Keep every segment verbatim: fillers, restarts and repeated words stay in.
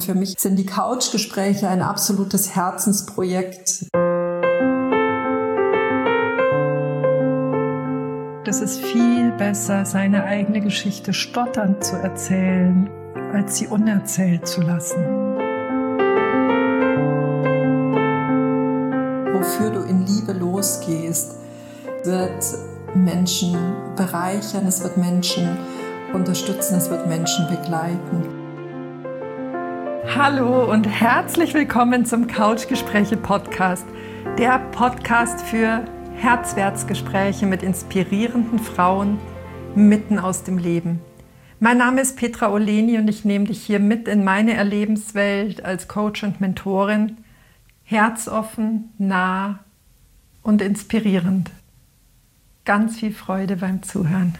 Für mich sind die Couchgespräche ein absolutes Herzensprojekt. Es ist viel besser, seine eigene Geschichte stotternd zu erzählen, als sie unerzählt zu lassen. Wofür du in Liebe losgehst, wird Menschen bereichern, es wird Menschen unterstützen, es wird Menschen begleiten. Hallo und herzlich willkommen zum Couchgespräche-Podcast, der Podcast für Herzwärtsgespräche mit inspirierenden Frauen mitten aus dem Leben. Mein Name ist Petra Oleni und ich nehme dich hier mit in meine Erlebenswelt als Coach und Mentorin. Herzoffen, nah und inspirierend. Ganz viel Freude beim Zuhören.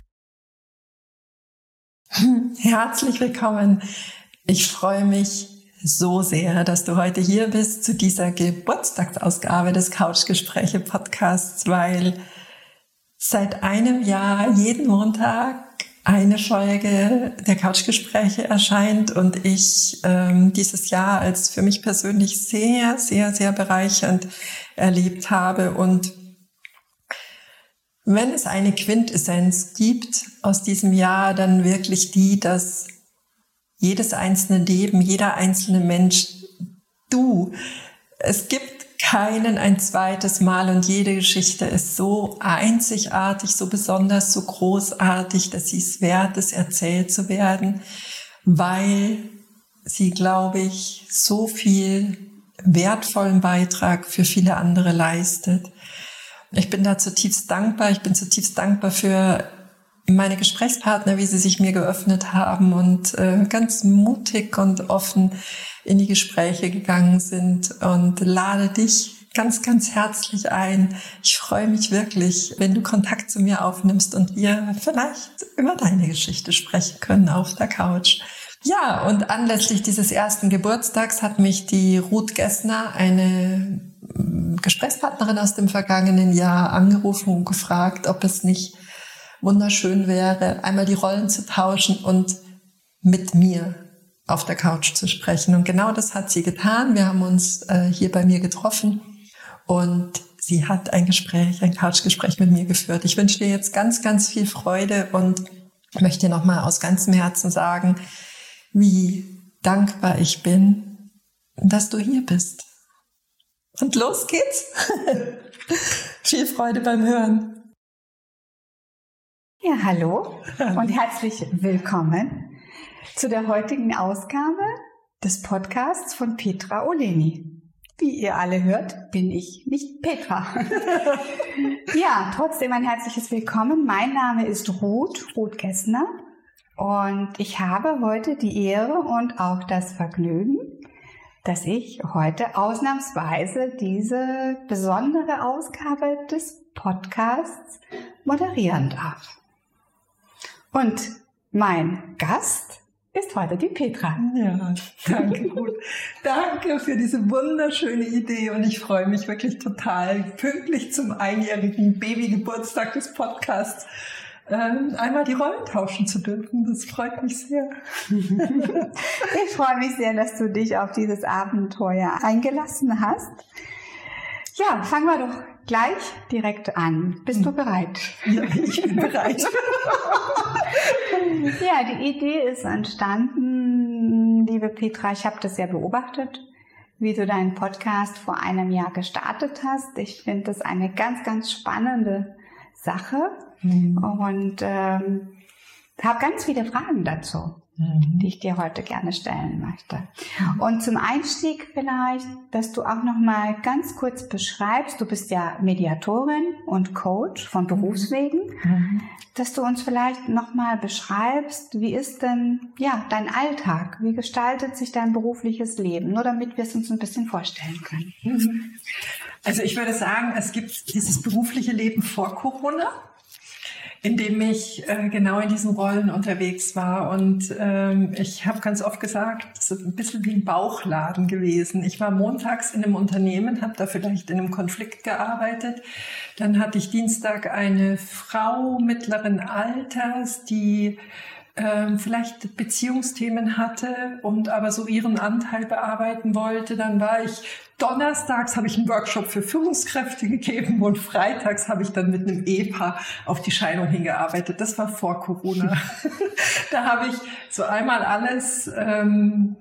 Herzlich willkommen. Ich freue mich so sehr, dass du heute hier bist zu dieser Geburtstagsausgabe des Couchgespräche-Podcasts, weil seit einem Jahr jeden Montag eine Folge der Couchgespräche erscheint und ich ähm, dieses Jahr als für mich persönlich sehr, sehr, sehr bereichernd erlebt habe. Und wenn es eine Quintessenz gibt aus diesem Jahr, dann wirklich die, dass jedes einzelne Leben, jeder einzelne Mensch, du, es gibt keinen ein zweites Mal und jede Geschichte ist so einzigartig, so besonders, so großartig, dass sie es wert ist, erzählt zu werden, weil sie, glaube ich, so viel wertvollen Beitrag für viele andere leistet. Ich bin da zutiefst dankbar. Ich bin zutiefst dankbar für meine Gesprächspartner, wie sie sich mir geöffnet haben und äh, ganz mutig und offen in die Gespräche gegangen sind, und lade dich ganz, ganz herzlich ein. Ich freue mich wirklich, wenn du Kontakt zu mir aufnimmst und wir vielleicht über deine Geschichte sprechen können auf der Couch. Ja, und anlässlich dieses ersten Geburtstags hat mich die Ruth Gessner, eine Gesprächspartnerin aus dem vergangenen Jahr, angerufen und gefragt, ob es nicht wunderschön wäre, einmal die Rollen zu tauschen und mit mir auf der Couch zu sprechen. Und genau das hat sie getan. Wir haben uns äh, hier bei mir getroffen und sie hat ein Gespräch, ein Couchgespräch mit mir geführt. Ich wünsche dir jetzt ganz, ganz viel Freude und möchte dir nochmal aus ganzem Herzen sagen, wie dankbar ich bin, dass du hier bist. Und los geht's. Viel Freude beim Hören. Ja, hallo und herzlich willkommen zu der heutigen Ausgabe des Podcasts von Petra Oleni. Wie ihr alle hört, bin ich nicht Petra. Ja, trotzdem ein herzliches Willkommen. Mein Name ist Ruth, Ruth Gessner, und ich habe heute die Ehre und auch das Vergnügen, dass ich heute ausnahmsweise diese besondere Ausgabe des Podcasts moderieren darf. Und mein Gast ist heute die Petra. Ja, danke, Ruth. Danke für diese wunderschöne Idee und ich freue mich wirklich total, pünktlich zum einjährigen Babygeburtstag des Podcasts ähm, einmal die Rollen tauschen zu dürfen. Das freut mich sehr. Ich freue mich sehr, dass du dich auf dieses Abenteuer eingelassen hast. Ja, fangen wir doch gleich direkt an. Bist du bereit? Ja, ich bin bereit. Ja, die Idee ist entstanden, liebe Petra, ich habe das ja beobachtet, wie du deinen Podcast vor einem Jahr gestartet hast. Ich finde das eine ganz, ganz spannende Sache mhm. und ähm, habe ganz viele Fragen dazu, mhm. die ich dir heute gerne stellen möchte. Mhm. Und zum Einstieg vielleicht, dass du auch noch mal ganz kurz beschreibst, du bist ja Mediatorin und Coach von Berufswegen, mhm. dass du uns vielleicht noch mal beschreibst, wie ist denn ja dein Alltag, wie gestaltet sich dein berufliches Leben, nur damit wir es uns ein bisschen vorstellen können. Mhm. Also ich würde sagen, es gibt dieses berufliche Leben vor Corona, in dem ich äh, genau in diesen Rollen unterwegs war. Und ähm, ich habe ganz oft gesagt, das ist ein bisschen wie ein Bauchladen gewesen. Ich war montags in einem Unternehmen, habe da vielleicht in einem Konflikt gearbeitet. Dann hatte ich Dienstag eine Frau mittleren Alters, die ähm, vielleicht Beziehungsthemen hatte und aber so ihren Anteil bearbeiten wollte. Dann war ich, donnerstags habe ich einen Workshop für Führungskräfte gegeben und freitags habe ich dann mit einem Ehepaar auf die Scheidung hingearbeitet. Das war vor Corona. Da habe ich so einmal alles ähm,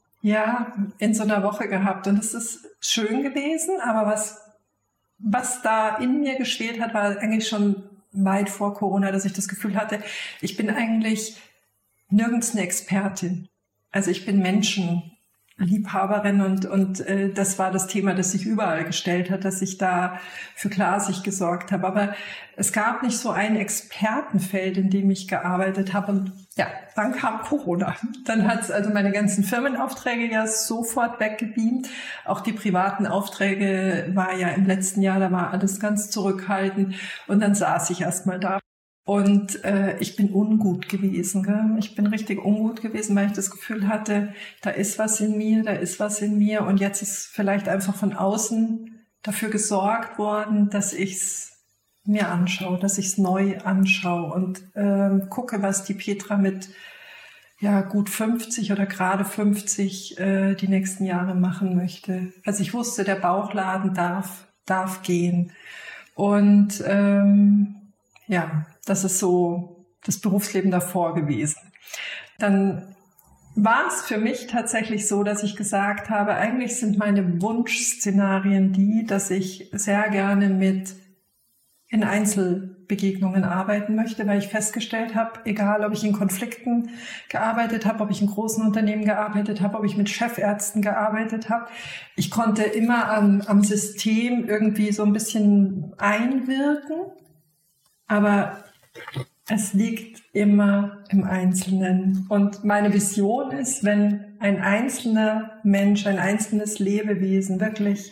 ja in so einer Woche gehabt und es ist schön gewesen, aber was was da in mir geschwelt hat, war eigentlich schon weit vor Corona, dass ich das Gefühl hatte, ich bin eigentlich nirgends eine Expertin. Also ich bin Menschenliebhaberin und und äh, das war das Thema, das sich überall gestellt hat, dass ich da für Klarsicht gesorgt habe. Aber es gab nicht so ein Expertenfeld, in dem ich gearbeitet habe. Und ja, dann kam Corona. Dann hat es also meine ganzen Firmenaufträge ja sofort weggebeamt. Auch die privaten Aufträge war ja im letzten Jahr, da war alles ganz zurückhaltend. Und dann saß ich erst mal da. Und äh, ich bin ungut gewesen. Gell? Ich bin richtig ungut gewesen, weil ich das Gefühl hatte, da ist was in mir, da ist was in mir. Und jetzt ist vielleicht einfach von außen dafür gesorgt worden, dass ich's mir anschaue, dass ich es neu anschaue und ähm, gucke, was die Petra mit ja gut fünfzig oder gerade fünfzig äh, die nächsten Jahre machen möchte. Also ich wusste, der Bauchladen darf darf gehen und ähm, ja, das ist so das Berufsleben davor gewesen. Dann war es für mich tatsächlich so, dass ich gesagt habe, eigentlich sind meine Wunschszenarien die, dass ich sehr gerne mit in Einzelbegegnungen arbeiten möchte, weil ich festgestellt habe, egal ob ich in Konflikten gearbeitet habe, ob ich in großen Unternehmen gearbeitet habe, ob ich mit Chefärzten gearbeitet habe, ich konnte immer am, am System irgendwie so ein bisschen einwirken, aber es liegt immer im Einzelnen. Und meine Vision ist, wenn ein einzelner Mensch, ein einzelnes Lebewesen wirklich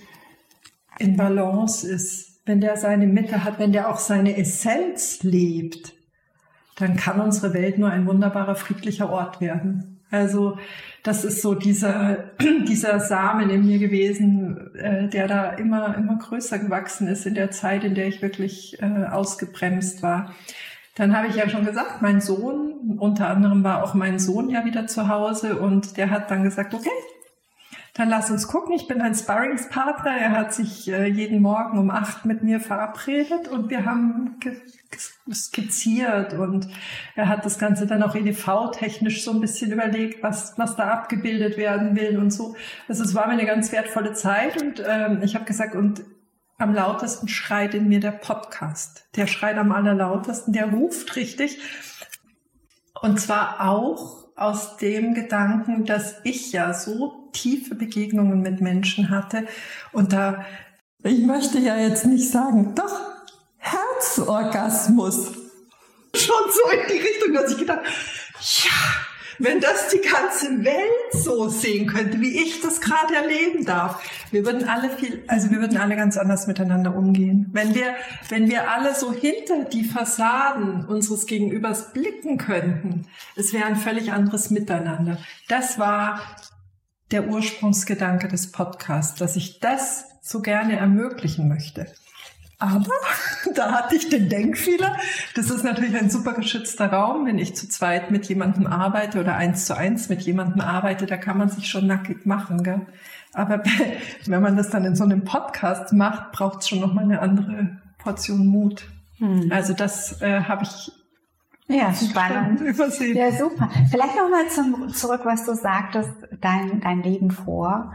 in Balance ist, wenn der seine Mitte hat, wenn der auch seine Essenz lebt, dann kann unsere Welt nur ein wunderbarer, friedlicher Ort werden. Also das ist so dieser, dieser Samen in mir gewesen, äh, der da immer, immer größer gewachsen ist in der Zeit, in der ich wirklich äh, ausgebremst war. Dann habe ich ja schon gesagt, mein Sohn, unter anderem war auch mein Sohn ja wieder zu Hause und der hat dann gesagt, okay, dann lass uns gucken. Ich bin ein Sparringspartner. Er hat sich äh, jeden Morgen um acht mit mir verabredet und wir haben ge- skizziert und er hat das Ganze dann auch E D V-technisch so ein bisschen überlegt, was was da abgebildet werden will und so. Also es war mir eine ganz wertvolle Zeit und ähm, ich habe gesagt, und am lautesten schreit in mir der Podcast. Der schreit am allerlautesten, der ruft richtig. Und zwar auch aus dem Gedanken, dass ich ja so tiefe Begegnungen mit Menschen hatte und da, ich möchte ja jetzt nicht sagen, doch, Herzorgasmus. Schon so in die Richtung, dass ich gedacht, ja, wenn das die ganze Welt so sehen könnte, wie ich das gerade erleben darf, wir würden alle viel, also wir würden alle ganz anders miteinander umgehen. Wenn wir, wenn wir alle so hinter die Fassaden unseres Gegenübers blicken könnten, es wäre ein völlig anderes Miteinander. Das war der Ursprungsgedanke des Podcasts, dass ich das so gerne ermöglichen möchte. Aber da hatte ich den Denkfehler. Das ist natürlich ein super geschützter Raum. Wenn ich zu zweit mit jemandem arbeite oder eins zu eins mit jemandem arbeite, da kann man sich schon nackig machen, gell? Aber wenn man das dann in so einem Podcast macht, braucht es schon nochmal eine andere Portion Mut. Hm. Also das äh, habe ich ja, spannend. Übersehen. Ja, super. Vielleicht nochmal zum, zurück, was du sagtest, dein, dein Leben vor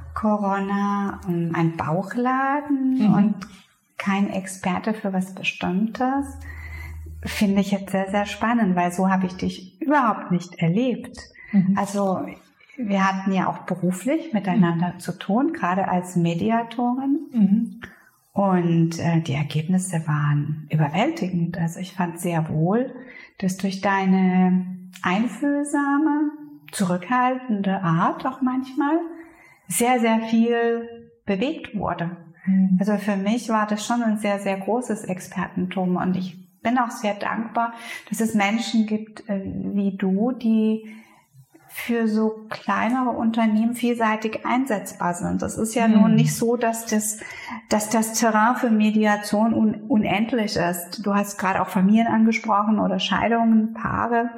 Corona, ein Bauchladen mhm. und kein Experte für was Bestimmtes, finde ich jetzt sehr, sehr spannend, weil so habe ich dich überhaupt nicht erlebt. Mhm. Also wir hatten ja auch beruflich miteinander mhm. zu tun, gerade als Mediatorin. Mhm. Und äh, die Ergebnisse waren überwältigend. Also ich fand sehr wohl, dass durch deine einfühlsame, zurückhaltende Art auch manchmal sehr, sehr viel bewegt wurde. Mhm. Also für mich war das schon ein sehr, sehr großes Expertentum und ich bin auch sehr dankbar, dass es Menschen gibt äh, wie du, die für so kleinere Unternehmen vielseitig einsetzbar sind. Das ist ja mhm. nun nicht so, dass das, dass das Terrain für Mediation un, unendlich ist. Du hast gerade auch Familien angesprochen oder Scheidungen, Paare.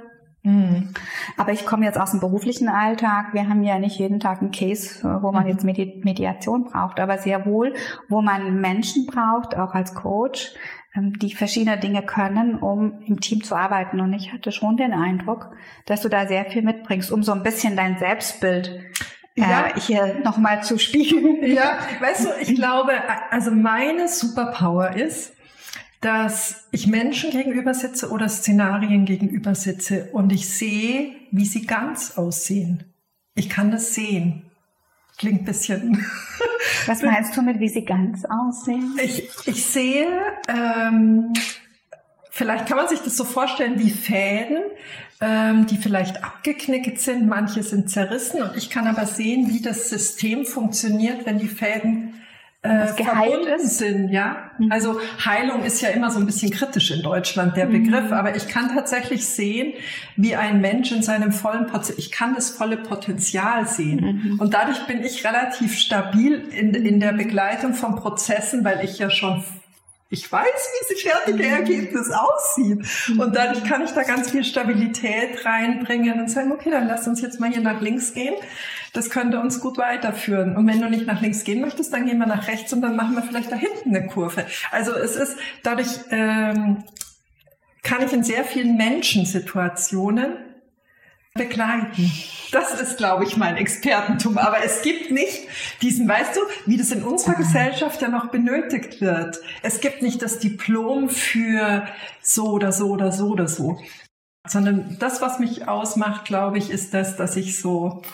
Mhm. Aber ich komme jetzt aus dem beruflichen Alltag. Wir haben ja nicht jeden Tag einen Case, wo man jetzt Medi- Mediation braucht, aber sehr wohl, wo man Menschen braucht, auch als Coach, die verschiedene Dinge können, um im Team zu arbeiten. Und ich hatte schon den Eindruck, dass du da sehr viel mitbringst, um so ein bisschen dein Selbstbild ja. äh, hier nochmal zu spiegeln. Ja, weißt du, ich glaube, also meine Superpower ist, dass ich Menschen gegenüber sitze oder Szenarien gegenüber sitze und ich sehe, wie sie ganz aussehen. Ich kann das sehen. Klingt ein bisschen... Was meinst du mit, wie sie ganz aussehen? Ich, ich sehe, ähm, vielleicht kann man sich das so vorstellen wie Fäden, ähm, die vielleicht abgeknickt sind. Manche sind zerrissen und ich kann aber sehen, wie das System funktioniert, wenn die Fäden äh, verbunden ist. sind. Ja? Mhm. Also Heilung ist ja immer so ein bisschen kritisch in Deutschland, der mhm. Begriff. Aber ich kann tatsächlich sehen, wie ein Mensch in seinem vollen Potenzial, ich kann das volle Potenzial sehen. Mhm. Und dadurch bin ich relativ stabil in, in der Begleitung von Prozessen, weil ich ja schon, ich weiß, wie das fertige Ergebnis aussieht. Und dadurch kann ich da ganz viel Stabilität reinbringen und sagen, okay, dann lass uns jetzt mal hier nach links gehen. Das könnte uns gut weiterführen. Und wenn du nicht nach links gehen möchtest, dann gehen wir nach rechts und dann machen wir vielleicht da hinten eine Kurve. Also es ist, dadurch ähm, kann ich in sehr vielen Menschensituationen begleiten. Das ist, glaube ich, mein Expertentum. Aber es gibt nicht diesen, weißt du, wie das in unserer Gesellschaft ja noch benötigt wird. Es gibt nicht das Diplom für so oder so oder so oder so. Sondern das, was mich ausmacht, glaube ich, ist das, dass ich so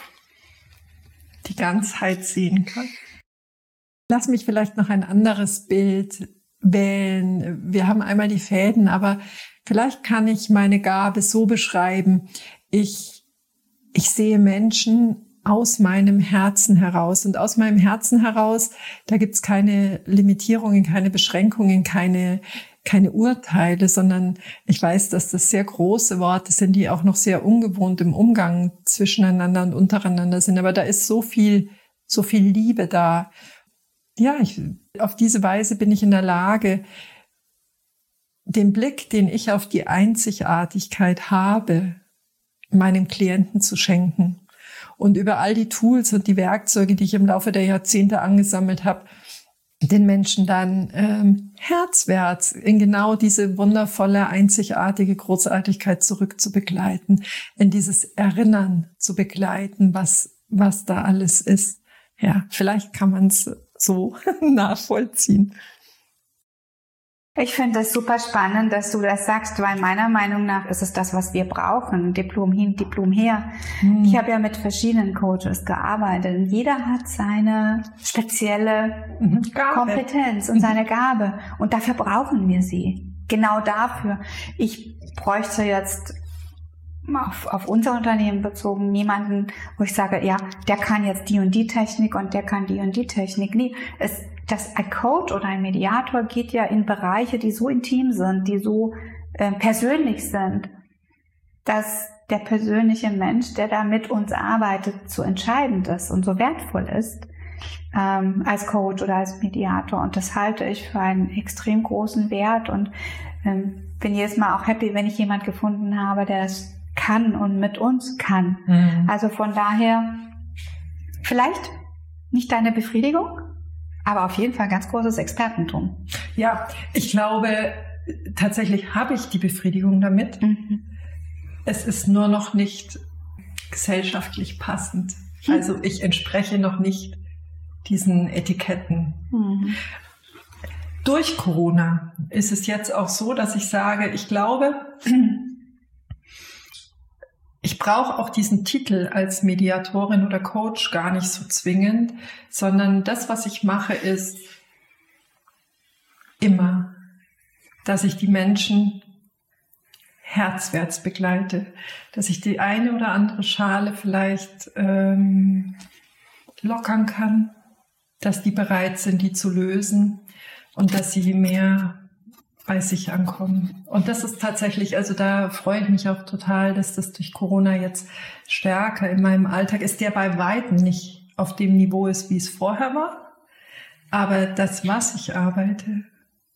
die Ganzheit sehen kann. Lass mich vielleicht noch ein anderes Bild wählen. Wir haben einmal die Fäden, aber vielleicht kann ich meine Gabe so beschreiben. Ich, ich sehe Menschen aus meinem Herzen heraus. Und aus meinem Herzen heraus, da gibt's keine Limitierungen, keine Beschränkungen, keine, keine Urteile, sondern ich weiß, dass das sehr große Worte sind, die auch noch sehr ungewohnt im Umgang zwischeneinander und untereinander sind. Aber da ist so viel, so viel Liebe da. Ja, ich, auf diese Weise bin ich in der Lage, den Blick, den ich auf die Einzigartigkeit habe, meinem Klienten zu schenken. Und über all die Tools und die Werkzeuge, die ich im Laufe der Jahrzehnte angesammelt habe, den Menschen dann ähm, herzwärts in genau diese wundervolle, einzigartige Großartigkeit zurück zu begleiten, in dieses Erinnern zu begleiten, was was da alles ist. Ja, vielleicht kann man es so nachvollziehen. Ich finde es super spannend, dass du das sagst, weil meiner Meinung nach ist es das, was wir brauchen. Diplom hin, Diplom her. Hm. Ich habe ja mit verschiedenen Coaches gearbeitet und jeder hat seine spezielle mhm. Kompetenz und mhm. seine Gabe und dafür brauchen wir sie. Genau dafür. Ich bräuchte jetzt auf, auf unser Unternehmen bezogen jemanden, wo ich sage, ja, der kann jetzt die und die Technik und der kann die und die Technik. Nee, es Das, ein Coach oder ein Mediator geht ja in Bereiche, die so intim sind, die so äh, persönlich sind, dass der persönliche Mensch, der da mit uns arbeitet, so entscheidend ist und so wertvoll ist ähm, als Coach oder als Mediator. Und das halte ich für einen extrem großen Wert und ähm, bin jedes Mal auch happy, wenn ich jemand gefunden habe, der das kann und mit uns kann. Mhm. Also von daher vielleicht nicht deine Befriedigung, aber auf jeden Fall ganz großes Expertentum. Ja, ich glaube, tatsächlich habe ich die Befriedigung damit. Mhm. Es ist nur noch nicht gesellschaftlich passend. Mhm. Also ich entspreche noch nicht diesen Etiketten. Mhm. Durch Corona ist es jetzt auch so, dass ich sage, ich glaube, ich brauche auch diesen Titel als Mediatorin oder Coach gar nicht so zwingend, sondern das, was ich mache, ist immer, dass ich die Menschen herzwärts begleite, dass ich die eine oder andere Schale vielleicht ähm, lockern kann, dass die bereit sind, die zu lösen und dass sie mehr bei sich ankommen. Und das ist tatsächlich, also da freue ich mich auch total, dass das durch Corona jetzt stärker in meinem Alltag ist, der bei weitem nicht auf dem Niveau ist, wie es vorher war. Aber das, was ich arbeite,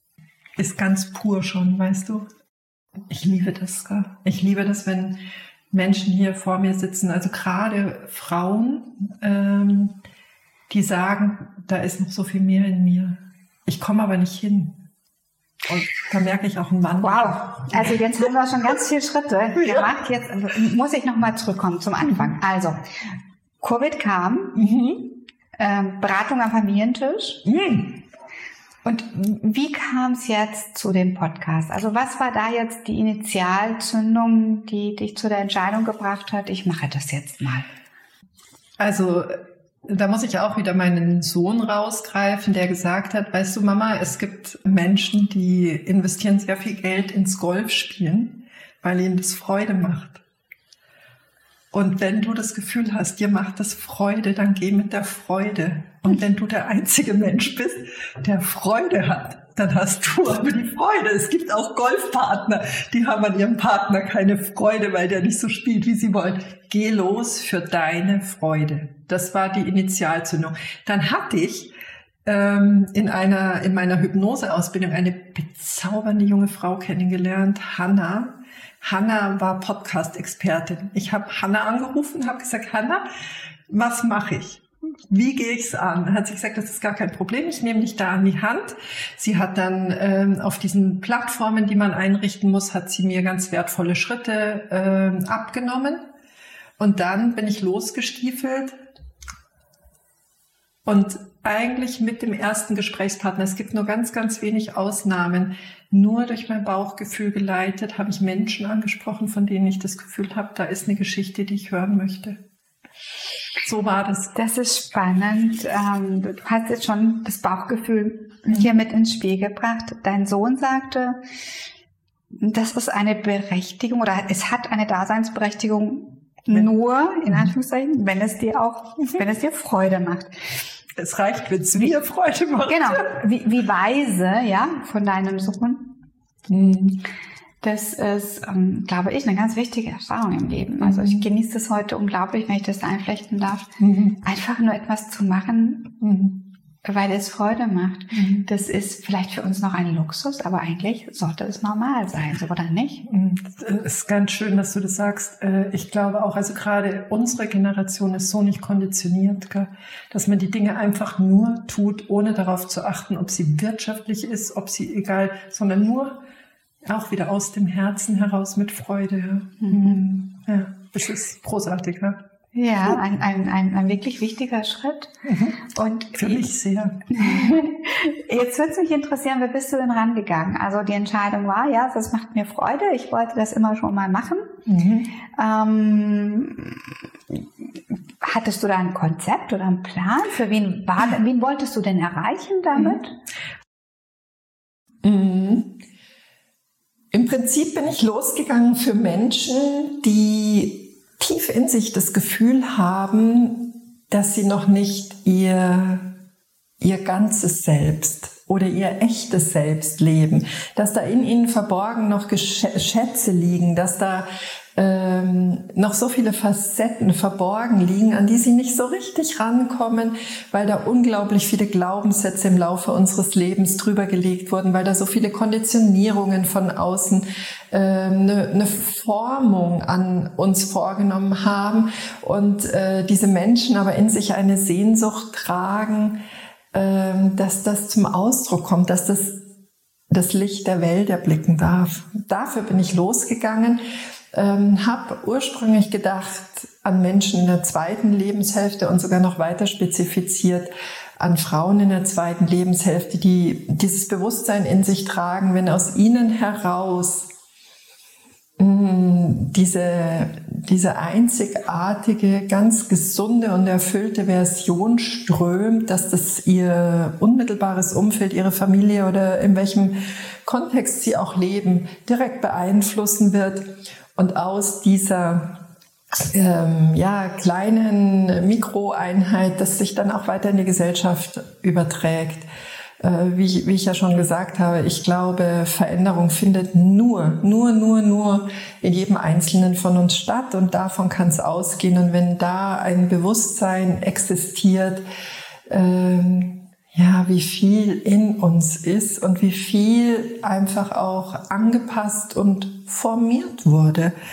ist ganz pur schon, weißt du. Ich liebe das. Ich liebe das, wenn Menschen hier vor mir sitzen, also gerade Frauen, ähm, die sagen, da ist noch so viel mehr in mir. Ich komme aber nicht hin. Und da merke ich auch einen Mann. Wow, also jetzt haben wir schon ganz viele Schritte gemacht. Jetzt muss ich nochmal zurückkommen zum Anfang. Also, Covid kam, mhm. ähm, Beratung am Familientisch. Mhm. Und wie kam es jetzt zu dem Podcast? Also was war da jetzt die Initialzündung, die dich zu der Entscheidung gebracht hat, ich mache das jetzt mal? Also da muss ich auch wieder meinen Sohn rausgreifen, der gesagt hat, weißt du Mama, es gibt Menschen, die investieren sehr viel Geld ins Golfspielen, weil ihnen das Freude macht. Und wenn du das Gefühl hast, dir macht das Freude, dann geh mit der Freude. Und wenn du der einzige Mensch bist, der Freude hat, dann hast du aber die Freude. Es gibt auch Golfpartner, die haben an ihrem Partner keine Freude, weil der nicht so spielt, wie sie wollen. Geh los für deine Freude. Das war die Initialzündung. Dann hatte ich ähm, in einer in meiner Hypnoseausbildung eine bezaubernde junge Frau kennengelernt, Hanna. Hanna war Podcast-Expertin. Ich habe Hanna angerufen und habe gesagt, Hanna, was mache ich? Wie gehe ich es an? Dann hat sie gesagt, das ist gar kein Problem, ich nehme dich da an die Hand. Sie hat dann ähm, auf diesen Plattformen, die man einrichten muss, hat sie mir ganz wertvolle Schritte ähm, abgenommen. Und dann bin ich losgestiefelt und eigentlich mit dem ersten Gesprächspartner, es gibt nur ganz, ganz wenig Ausnahmen, nur durch mein Bauchgefühl geleitet, habe ich Menschen angesprochen, von denen ich das Gefühl habe, da ist eine Geschichte, die ich hören möchte. So war das. Das ist spannend. Du hast jetzt schon das Bauchgefühl hier mit ins Spiel gebracht. Dein Sohn sagte, das ist eine Berechtigung oder es hat eine Daseinsberechtigung nur, in Anführungszeichen, wenn es dir auch, wenn es dir Freude macht. Es reicht, wenn es mir Freude macht. Genau. Wie, wie weise, ja, von deinem Sohn. Mhm. Das ist, ähm, glaube ich, eine ganz wichtige Erfahrung im Leben. Also ich genieße es heute unglaublich, wenn ich das einflechten darf, mhm. einfach nur etwas zu machen, mhm. weil es Freude macht. Mhm. Das ist vielleicht für uns noch ein Luxus, aber eigentlich sollte es normal sein, so oder nicht? Es ist ganz schön, dass du das sagst. Ich glaube auch, also gerade unsere Generation ist so nicht konditioniert, dass man die Dinge einfach nur tut, ohne darauf zu achten, ob sie wirtschaftlich ist, ob sie egal, sondern nur auch wieder aus dem Herzen heraus mit Freude. Ja, mhm. ja das ist großartig. Ja, ja ein, ein, ein, ein wirklich wichtiger Schritt. Mhm. Und für mich sehr. Jetzt würde es mich interessieren, wie bist du denn rangegangen? Also die Entscheidung war, ja, das macht mir Freude. Ich wollte das immer schon mal machen. Mhm. Ähm, hattest du da ein Konzept oder einen Plan? Für wen, war, wen wolltest du denn erreichen damit? Mhm. Mhm. Im Prinzip bin ich losgegangen für Menschen, die tief in sich das Gefühl haben, dass sie noch nicht ihr, ihr ganzes Selbst oder ihr echtes Selbst leben, dass da in ihnen verborgen noch Schätze liegen, dass da ähm, noch so viele Facetten verborgen liegen, an die sie nicht so richtig rankommen, weil da unglaublich viele Glaubenssätze im Laufe unseres Lebens drüber gelegt wurden, weil da so viele Konditionierungen von außen ähm, eine, eine Formung an uns vorgenommen haben und äh, diese Menschen aber in sich eine Sehnsucht tragen, ähm, dass das zum Ausdruck kommt, dass das das Licht der Welt erblicken darf. Dafür bin ich losgegangen. Ähm, habe ursprünglich gedacht an Menschen in der zweiten Lebenshälfte und sogar noch weiter spezifiziert an Frauen in der zweiten Lebenshälfte, die dieses Bewusstsein in sich tragen, wenn aus ihnen heraus mh, diese, diese einzigartige, ganz gesunde und erfüllte Version strömt, dass das ihr unmittelbares Umfeld, ihre Familie oder in welchem Kontext sie auch leben, direkt beeinflussen wird. Und aus dieser ähm, ja, kleinen Mikroeinheit, das sich dann auch weiter in die Gesellschaft überträgt. Äh, wie, ich, wie ich ja schon gesagt habe, ich glaube, Veränderung findet nur, nur, nur, nur in jedem Einzelnen von uns statt. Und davon kann es ausgehen. Und wenn da ein Bewusstsein existiert, ähm, ja, wie viel in uns ist und wie viel einfach auch angepasst und formiert wurde.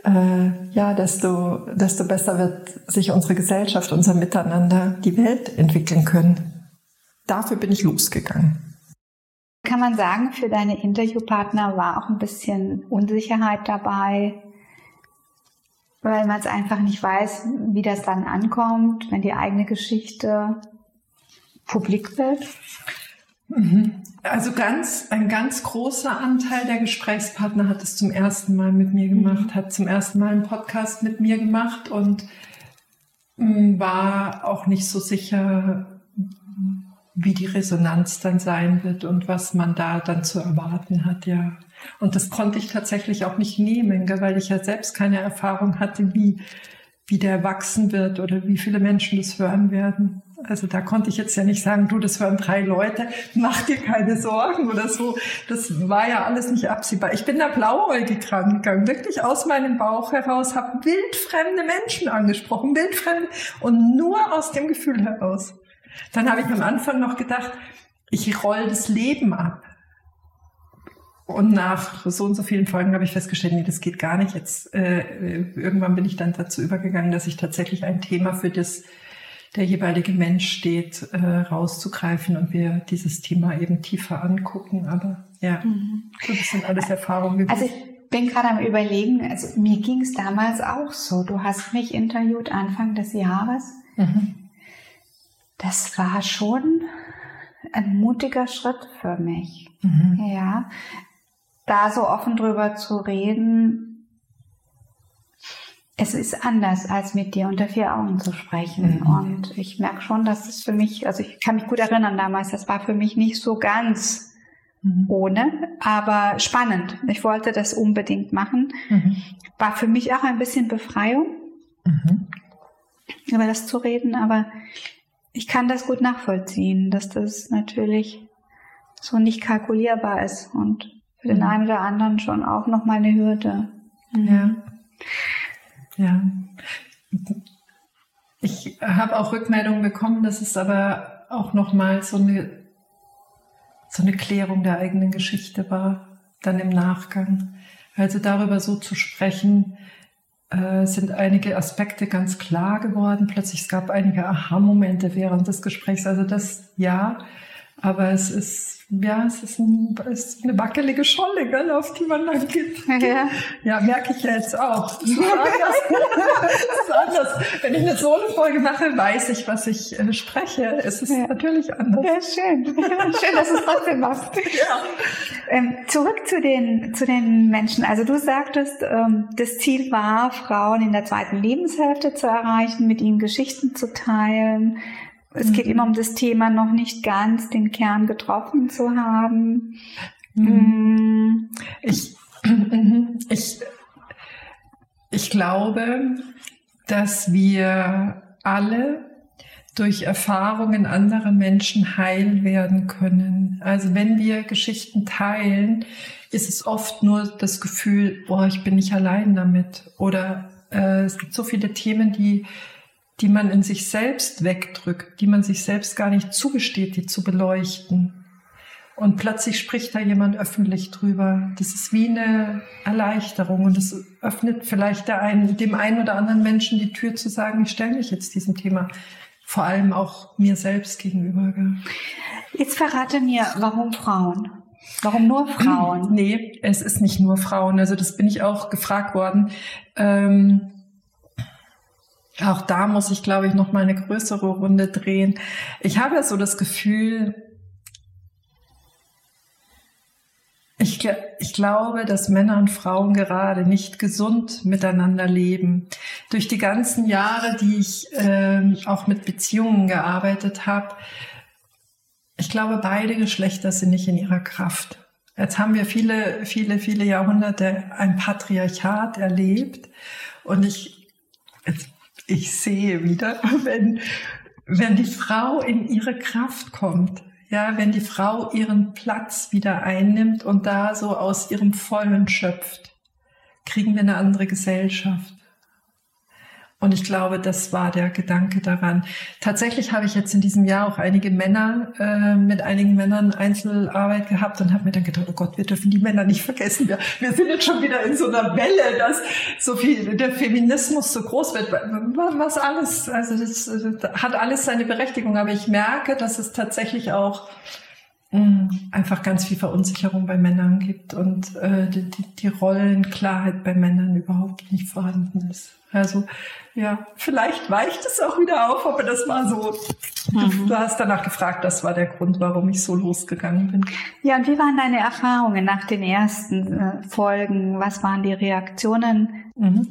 äh, ja, desto, desto besser wird sich unsere Gesellschaft, unser Miteinander, die Welt entwickeln können. Dafür bin ich losgegangen. Kann man sagen, für deine Interviewpartner war auch ein bisschen Unsicherheit dabei, weil man es einfach nicht weiß, wie das dann ankommt, wenn die eigene Geschichte publik wird? Also ganz, ein ganz großer Anteil der Gesprächspartner hat es zum ersten Mal mit mir gemacht, mhm. hat zum ersten Mal einen Podcast mit mir gemacht und mh, war auch nicht so sicher, wie die Resonanz dann sein wird und was man da dann zu erwarten hat, ja. Und das konnte ich tatsächlich auch nicht nehmen, weil ich ja selbst keine Erfahrung hatte, wie, wie der wachsen wird oder wie viele Menschen das hören werden. Also da konnte ich jetzt ja nicht sagen, du, das hören drei Leute, mach dir keine Sorgen oder so. Das war ja alles nicht absehbar. Ich bin da blauäugig rangegangen, wirklich aus meinem Bauch heraus, habe wildfremde Menschen angesprochen, wildfremde und nur aus dem Gefühl heraus. Dann habe ich am Anfang noch gedacht, ich roll das Leben ab. Und nach so und so vielen Folgen habe ich festgestellt, nee, das geht gar nicht. Jetzt äh, irgendwann bin ich dann dazu übergegangen, dass ich tatsächlich ein Thema, für das der jeweilige Mensch steht, äh, rauszugreifen und wir dieses Thema eben tiefer angucken. Aber ja, mhm. das sind alles Erfahrungen gewesen. Also ich bin gerade am Überlegen, also mir ging es damals auch so. Du hast mich interviewt Anfang des Jahres. Mhm. Das war schon ein mutiger Schritt für mich. Mhm. Ja, da so offen drüber zu reden, es ist anders, als mit dir unter vier Augen zu sprechen. Mhm. Und ich merke schon, dass es für mich, also ich kann mich gut erinnern damals, das war für mich nicht so ganz mhm. ohne, aber spannend. Ich wollte das unbedingt machen. Mhm. War für mich auch ein bisschen Befreiung, mhm. über das zu reden, aber ich kann das gut nachvollziehen, dass das natürlich so nicht kalkulierbar ist und für den einen oder anderen schon auch nochmal eine Hürde. Ja. Ja. Ich habe auch Rückmeldungen bekommen, dass es aber auch nochmal so eine, so eine Klärung der eigenen Geschichte war, dann im Nachgang. Also darüber so zu sprechen, äh, sind einige Aspekte ganz klar geworden. Plötzlich, es gab einige Aha-Momente während des Gesprächs. Also das, ja, aber es ist, ja, es ist, ein, es ist eine wackelige Scholle, gell, auf die man dann geht. Ja, ja, merke ich jetzt auch. Das ist anders. Das ist anders. Wenn ich eine Solo-Folge mache, weiß ich, was ich äh, spreche. Es ist ja. natürlich anders. Ja, schön. Schön, dass du es trotzdem machst. Ja. Ähm, zurück zu den, zu den Menschen. Also du sagtest, ähm, das Ziel war, Frauen in der zweiten Lebenshälfte zu erreichen, mit ihnen Geschichten zu teilen. Es geht immer um das Thema, noch nicht ganz den Kern getroffen zu haben. Mhm. Ich, ich, ich glaube, dass wir alle durch Erfahrungen anderer Menschen heil werden können. Also wenn wir Geschichten teilen, ist es oft nur das Gefühl, boah, ich bin nicht allein damit. Oder äh, es gibt so viele Themen, die die man in sich selbst wegdrückt, die man sich selbst gar nicht zugesteht, die zu beleuchten. Und plötzlich spricht da jemand öffentlich drüber. Das ist wie eine Erleichterung und es öffnet vielleicht der einen, dem einen oder anderen Menschen die Tür zu sagen, ich stelle mich jetzt diesem Thema, vor allem auch mir selbst gegenüber. Jetzt verrate mir, warum Frauen? Warum nur Frauen? Nee, es ist nicht nur Frauen. Also das bin ich auch gefragt worden. Ähm, Auch da muss ich, glaube ich, noch mal eine größere Runde drehen. Ich habe ja so das Gefühl, ich, ich glaube, dass Männer und Frauen gerade nicht gesund miteinander leben. Durch die ganzen Jahre, die ich äh, auch mit Beziehungen gearbeitet habe, ich glaube, beide Geschlechter sind nicht in ihrer Kraft. Jetzt haben wir viele, viele, viele Jahrhunderte ein Patriarchat erlebt und ich... Jetzt, Ich sehe wieder, wenn, wenn die Frau in ihre Kraft kommt, ja, wenn die Frau ihren Platz wieder einnimmt und da so aus ihrem Vollen schöpft, kriegen wir eine andere Gesellschaft. Und ich glaube, das war der Gedanke daran. Tatsächlich habe ich jetzt in diesem Jahr auch einige Männer, äh, mit einigen Männern Einzelarbeit gehabt und habe mir dann gedacht, oh Gott, wir dürfen die Männer nicht vergessen. Wir, wir sind jetzt schon wieder in so einer Welle, dass so viel der Feminismus so groß wird. Was alles, also das, das hat alles seine Berechtigung. Aber ich merke, dass es tatsächlich auch mh, einfach ganz viel Verunsicherung bei Männern gibt und äh, die, die, die Rollenklarheit bei Männern überhaupt nicht vorhanden ist. Also ja, vielleicht weicht es auch wieder auf, aber das war so, mhm. du hast danach gefragt, das war der Grund, warum ich so losgegangen bin. Ja, und wie waren deine Erfahrungen nach den ersten äh, Folgen? Was waren die Reaktionen? Mhm.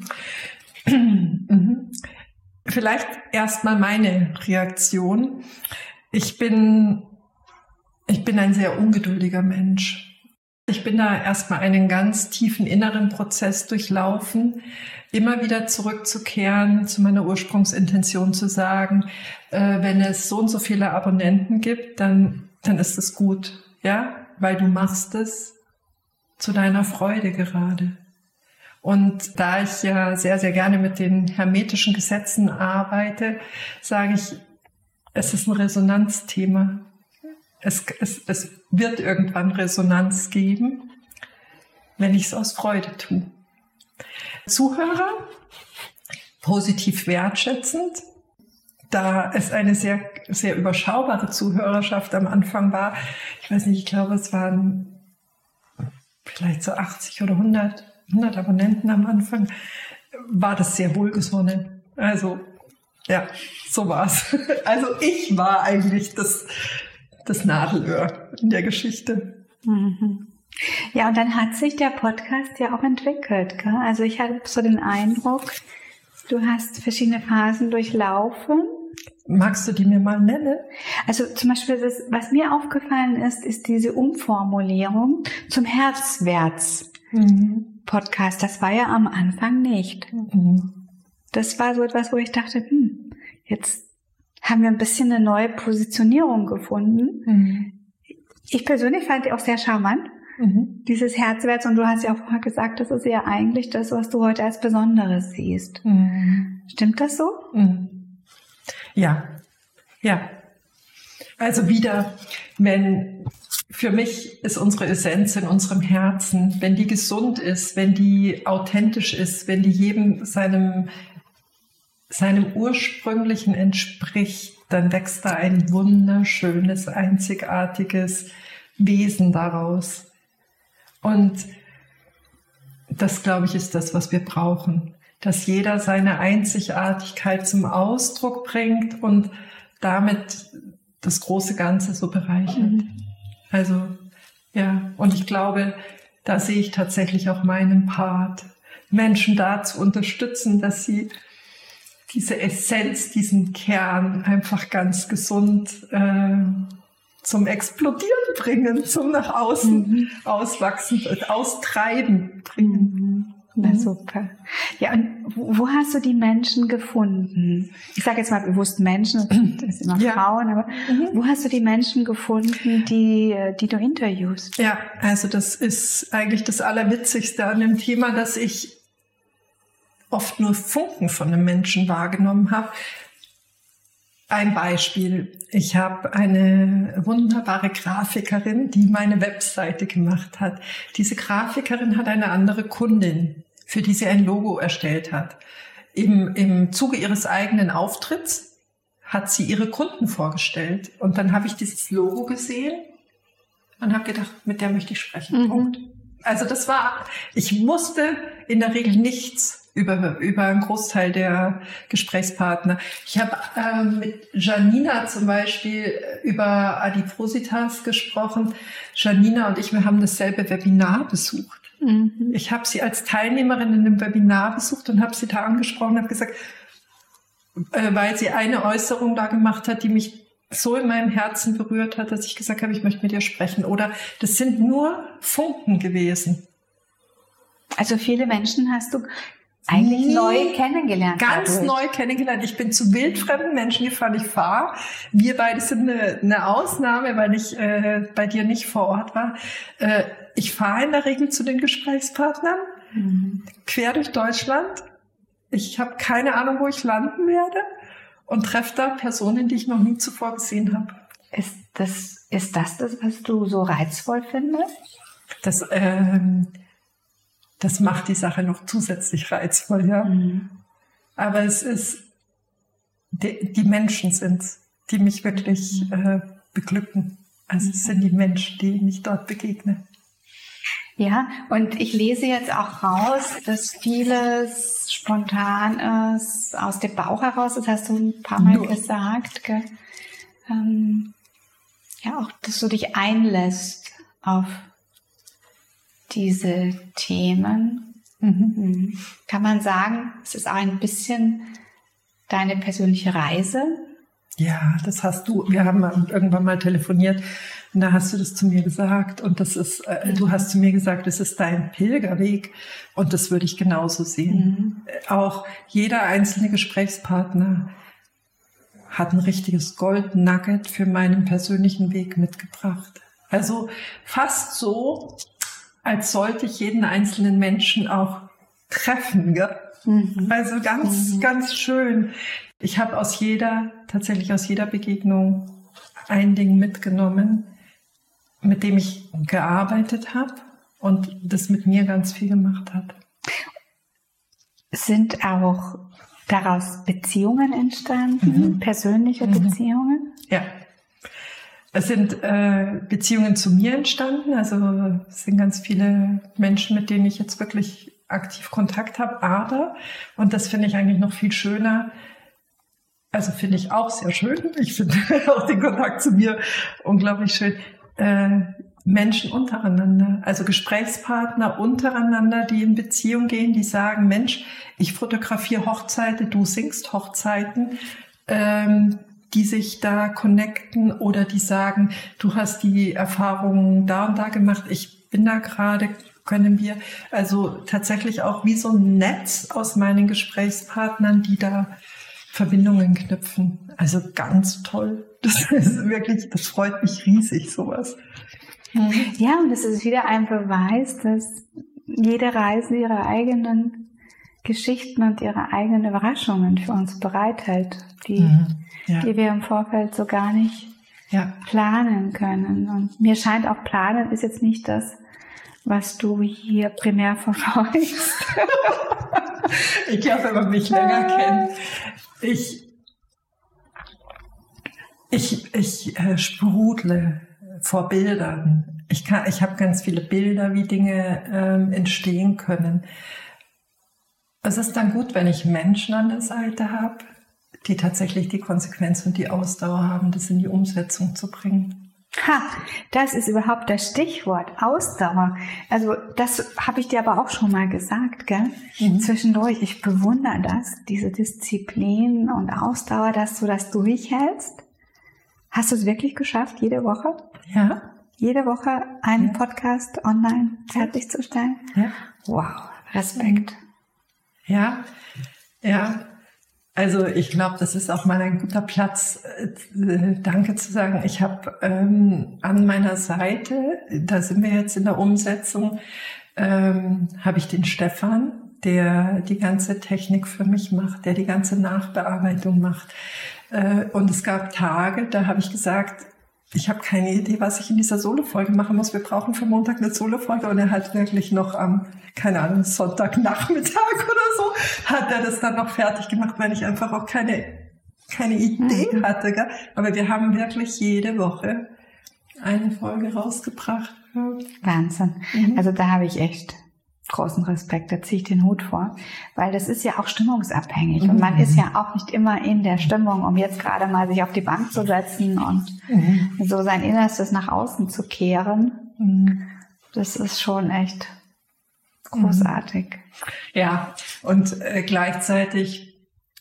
Mhm. Vielleicht erstmal meine Reaktion. Ich bin, ich bin ein sehr ungeduldiger Mensch. Ich bin da erstmal einen ganz tiefen inneren Prozess durchlaufen, immer wieder zurückzukehren, zu meiner Ursprungsintention zu sagen, äh, wenn es so und so viele Abonnenten gibt, dann, dann ist es gut, ja, weil du machst es zu deiner Freude gerade. Und da ich ja sehr, sehr gerne mit den hermetischen Gesetzen arbeite, sage ich, es ist ein Resonanzthema. Es, es, es wird irgendwann Resonanz geben, wenn ich es aus Freude tue. Zuhörer, positiv wertschätzend, da es eine sehr, sehr überschaubare Zuhörerschaft am Anfang war. Ich weiß nicht, ich glaube, es waren vielleicht so achtzig oder hundert, hundert Abonnenten am Anfang, war das sehr wohlgesonnen. Also, ja, so war's. Also ich war eigentlich das, das Nadelöhr in der Geschichte. Mhm. Ja, und dann hat sich der Podcast ja auch entwickelt, gell? Also ich habe so den Eindruck, du hast verschiedene Phasen durchlaufen. Magst du die mir mal nennen? Also zum Beispiel, das, was mir aufgefallen ist, ist diese Umformulierung zum Herzwärts-Podcast. Das war ja am Anfang nicht. Mhm. Das war so etwas, wo ich dachte, hm, jetzt haben wir ein bisschen eine neue Positionierung gefunden. Mhm. Ich persönlich fand die auch sehr charmant. Mhm. Dieses Herzwärts, und du hast ja auch vorher gesagt, das ist ja eigentlich das, was du heute als Besonderes siehst. Mhm. Stimmt das so? Mhm. Ja, ja. Also wieder, wenn, für mich ist unsere Essenz in unserem Herzen, wenn die gesund ist, wenn die authentisch ist, wenn die jedem seinem, seinem Ursprünglichen entspricht, dann wächst da ein wunderschönes, einzigartiges Wesen daraus. Und das, glaube ich, ist das, was wir brauchen. Dass jeder seine Einzigartigkeit zum Ausdruck bringt und damit das große Ganze so bereichert. Mhm. Also, ja, und ich glaube, da sehe ich tatsächlich auch meinen Part, Menschen da zu unterstützen, dass sie diese Essenz, diesen Kern einfach ganz gesund äh, zum Explodieren bringen, zum nach außen mhm. auswachsen, austreiben bringen. Na mhm. super. Ja, und wo hast du die Menschen gefunden? Ich sage jetzt mal bewusst Menschen, das sind immer ja. Frauen, aber mhm. wo hast du die Menschen gefunden, die, die du interviewst? Ja, also das ist eigentlich das Allerwitzigste an dem Thema, dass ich oft nur Funken von einem Menschen wahrgenommen habe. Ein Beispiel. Ich habe eine wunderbare Grafikerin, die meine Webseite gemacht hat. Diese Grafikerin hat eine andere Kundin, für die sie ein Logo erstellt hat. Im, im Zuge ihres eigenen Auftritts hat sie ihre Kunden vorgestellt. Und dann habe ich dieses Logo gesehen und habe gedacht, mit der möchte ich sprechen. Mhm. Punkt. Also das war, ich wusste in der Regel nichts über über einen Großteil der Gesprächspartner. Ich habe ähm, mit Janina zum Beispiel über Adipositas gesprochen. Janina und ich, wir haben dasselbe Webinar besucht. Mhm. Ich habe sie als Teilnehmerin in einem Webinar besucht und habe sie da angesprochen und habe gesagt, äh, weil sie eine Äußerung da gemacht hat, die mich so in meinem Herzen berührt hat, dass ich gesagt habe, ich möchte mit ihr sprechen. Oder das sind nur Funken gewesen. Also viele Menschen hast du eigentlich nee, neu kennengelernt. Ganz dadurch. neu kennengelernt. Ich bin zu wildfremden Menschen gefahren. Ich fahre. Wir beide sind eine, eine Ausnahme, weil ich äh, bei dir nicht vor Ort war. Äh, ich fahre in der Regel zu den Gesprächspartnern, mhm. quer durch Deutschland. ich habe keine Ahnung, wo ich landen werde und treffe da Personen, die ich noch nie zuvor gesehen habe. Ist das, ist das das, was du so reizvoll findest? Das, ähm, das macht die Sache noch zusätzlich reizvoll, ja. Mhm. Aber es ist, die, die Menschen sind's, die mich wirklich mhm. äh, beglücken. Also es sind die Menschen, die ich dort begegne. Ja, und ich lese jetzt auch raus, dass vieles spontan ist, aus dem Bauch heraus, das hast du ein paar Mal Nur. gesagt, gell? Ähm, ja, auch, dass du dich einlässt auf diese Themen. Mhm. Kann man sagen, es ist auch ein bisschen deine persönliche Reise? Ja, das hast du. Wir haben irgendwann mal telefoniert und da hast du das zu mir gesagt und das ist, äh, mhm. du hast zu mir gesagt, es ist dein Pilgerweg und das würde ich genauso sehen. Mhm. Auch jeder einzelne Gesprächspartner hat ein richtiges Gold-Nugget für meinen persönlichen Weg mitgebracht. Also fast so, als sollte ich jeden einzelnen Menschen auch treffen, gell? Mhm. Also ganz, mhm. ganz schön. Ich habe aus jeder, tatsächlich aus jeder Begegnung ein Ding mitgenommen, mit dem ich gearbeitet habe und das mit mir ganz viel gemacht hat. Sind auch daraus Beziehungen entstanden, mhm. persönliche mhm. Beziehungen? Ja. Es sind äh, Beziehungen zu mir entstanden, also es sind ganz viele Menschen, mit denen ich jetzt wirklich aktiv Kontakt habe, aber, und das finde ich eigentlich noch viel schöner, also finde ich auch sehr schön, ich finde auch den Kontakt zu mir unglaublich schön, äh, Menschen untereinander, also Gesprächspartner untereinander, die in Beziehung gehen, die sagen, Mensch, ich fotografiere Hochzeiten, du singst Hochzeiten, ähm, die sich da connecten oder die sagen, du hast die Erfahrungen da und da gemacht, ich bin da gerade, können wir, also tatsächlich auch wie so ein Netz aus meinen Gesprächspartnern, die da Verbindungen knüpfen. Also ganz toll. Das ist wirklich, das freut mich riesig, sowas. Ja, und es ist wieder ein Beweis, dass jede Reise ihre eigenen Geschichten und ihre eigenen Überraschungen für uns bereithält, die, mhm, ja. die wir im Vorfeld so gar nicht ja. planen können. Und mir scheint auch, planen ist jetzt nicht das, was du hier primär verfolgst. Ich glaube, wenn man mich länger kennt, ich, ich, ich äh, sprudle vor Bildern. Ich kann, ich habe ganz viele Bilder, wie Dinge ähm, entstehen können. Es ist dann gut, wenn ich Menschen an der Seite habe, die tatsächlich die Konsequenz und die Ausdauer haben, das in die Umsetzung zu bringen. Ha, das ist überhaupt das Stichwort, Ausdauer. Also das habe ich dir aber auch schon mal gesagt, gell? Mhm. Zwischendurch, ich bewundere das, diese Disziplin und Ausdauer, dass du das durchhältst. Hast du es wirklich geschafft, jede Woche? Ja. Jede Woche einen ja. Podcast online fertigzustellen? Ja. Wow, Respekt. Ja, ja. Also ich glaube, das ist auch mal ein guter Platz, äh, Danke zu sagen. Ich habe ähm, an meiner Seite, da sind wir jetzt in der Umsetzung, ähm, habe ich den Stefan, der die ganze Technik für mich macht, der die ganze Nachbearbeitung macht. Äh, und es gab Tage, da habe ich gesagt, ich habe keine Idee, was ich in dieser Solo-Folge machen muss. Wir brauchen für Montag eine Solo-Folge. Und er hat wirklich noch am, keine Ahnung, Sonntagnachmittag oder so, hat er das dann noch fertig gemacht, weil ich einfach auch keine, keine Idee mhm. hatte. Gell? Aber wir haben wirklich jede Woche eine Folge rausgebracht. Wahnsinn. Mhm. Also da habe ich echt großen Respekt, da ziehe ich den Hut vor, weil das ist ja auch stimmungsabhängig mhm. und man ist ja auch nicht immer in der Stimmung, um jetzt gerade mal sich auf die Bank zu setzen und mhm. so sein Innerstes nach außen zu kehren. Mhm. Das ist schon echt großartig. Ja, und äh, gleichzeitig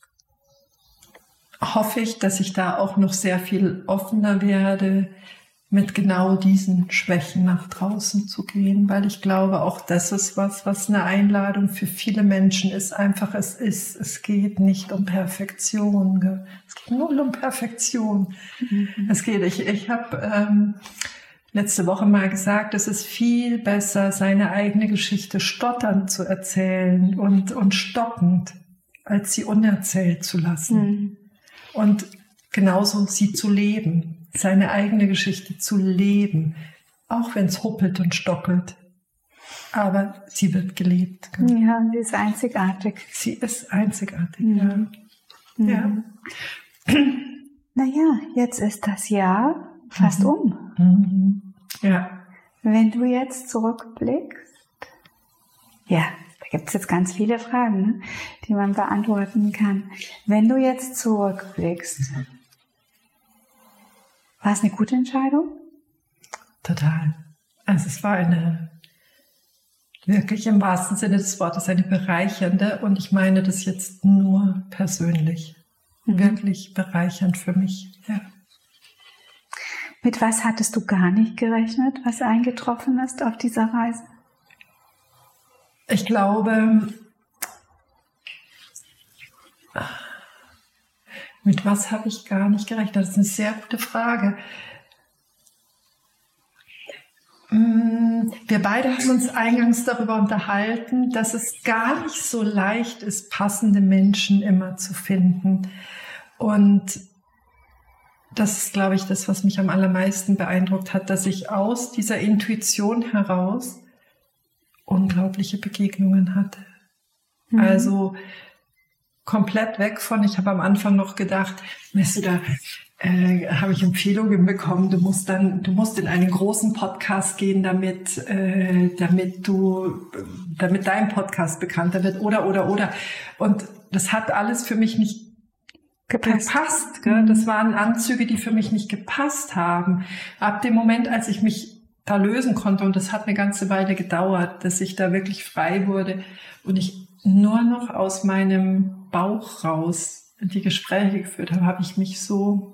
hoffe ich, dass ich da auch noch sehr viel offener werde, mit genau diesen Schwächen nach draußen zu gehen, weil ich glaube, auch das ist was, was eine Einladung für viele Menschen ist. Einfach, es ist, es geht nicht um Perfektion. Gell? Es geht nur um Perfektion. Mhm. Es geht, ich, ich habe ähm, letzte Woche mal gesagt, es ist viel besser, seine eigene Geschichte stotternd zu erzählen und, und stockend, als sie unerzählt zu lassen. Mhm. Und genauso sie zu leben, seine eigene Geschichte zu leben, auch wenn es huppelt und stockelt. Aber sie wird gelebt. Ja, sie ist einzigartig. Sie ist einzigartig, mhm. ja. Mhm. ja. Naja, jetzt ist das Jahr fast mhm. um. Mhm. Ja. Wenn du jetzt zurückblickst, ja, da gibt es jetzt ganz viele Fragen, ne, die man beantworten kann. Wenn du jetzt zurückblickst, war es eine gute Entscheidung? Total. Also es war eine, wirklich im wahrsten Sinne des Wortes, eine bereichernde, und ich meine das jetzt nur persönlich, mhm. wirklich bereichernd für mich, ja. Mit was hattest du gar nicht gerechnet, was eingetroffen ist auf dieser Reise? Ich glaube, mit was habe ich gar nicht gerechnet? Das ist eine sehr gute Frage. Wir beide haben uns eingangs darüber unterhalten, dass es gar nicht so leicht ist, passende Menschen immer zu finden. Und das ist, glaube ich, das, was mich am allermeisten beeindruckt hat, dass ich aus dieser Intuition heraus unglaubliche Begegnungen hatte. Mhm. Also komplett weg von, ich habe am Anfang noch gedacht, weißt du, da äh, habe ich Empfehlungen bekommen, du musst dann, du musst in einen großen Podcast gehen, damit, äh, damit du, damit dein Podcast bekannter wird, oder, oder, oder. Und das hat alles für mich nicht gepasst. gepasst gell? Das waren Anzüge, die für mich nicht gepasst haben. Ab dem Moment, als ich mich da lösen konnte, und das hat eine ganze Weile gedauert, dass ich da wirklich frei wurde und ich nur noch aus meinem Bauch raus die Gespräche geführt habe, habe ich mich so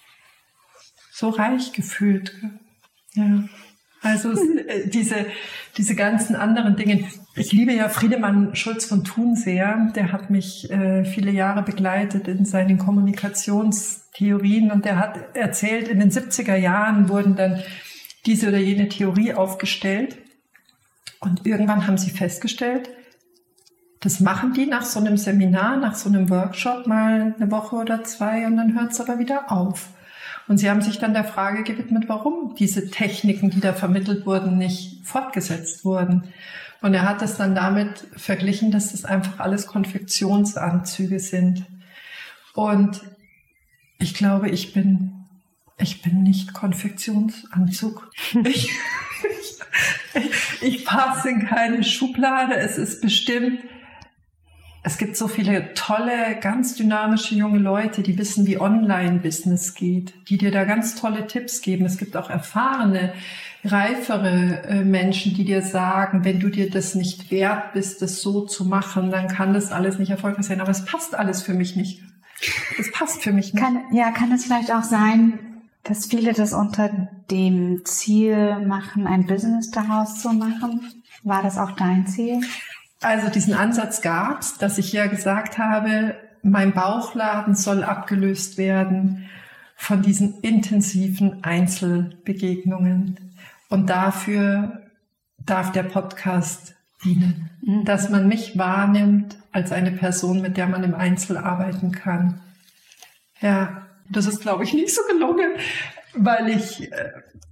so reich gefühlt. Ja. Also es, diese diese ganzen anderen Dinge. Ich liebe ja Friedemann Schulz von Thun sehr. Der hat mich äh, viele Jahre begleitet in seinen Kommunikationstheorien, und der hat erzählt, in den siebziger Jahren wurden dann diese oder jene Theorie aufgestellt, und irgendwann haben sie festgestellt, das machen die nach so einem Seminar, nach so einem Workshop mal eine Woche oder zwei, und dann hört es aber wieder auf. Und sie haben sich dann der Frage gewidmet, warum diese Techniken, die da vermittelt wurden, nicht fortgesetzt wurden. Und er hat das dann damit verglichen, dass das einfach alles Konfektionsanzüge sind. Und ich glaube, ich bin, ich bin nicht Konfektionsanzug. Ich, ich, ich passe in keine Schublade. Es ist bestimmt, es gibt so viele tolle, ganz dynamische junge Leute, die wissen, wie Online-Business geht, die dir da ganz tolle Tipps geben. Es gibt auch erfahrene, reifere äh, Menschen, die dir sagen, wenn du dir das nicht wert bist, das so zu machen, dann kann das alles nicht erfolgreich sein. Aber es passt alles für mich nicht. Es passt für mich nicht. Kann, ja, kann es vielleicht auch sein, dass viele das unter dem Ziel machen, ein Business daraus zu machen? War das auch dein Ziel? Also diesen Ansatz gab's, dass ich ja gesagt habe, mein Bauchladen soll abgelöst werden von diesen intensiven Einzelbegegnungen. Und dafür darf der Podcast dienen, mhm. dass man mich wahrnimmt als eine Person, mit der man im Einzel arbeiten kann. Ja, das ist, glaube ich, nicht so gelungen, weil ich äh,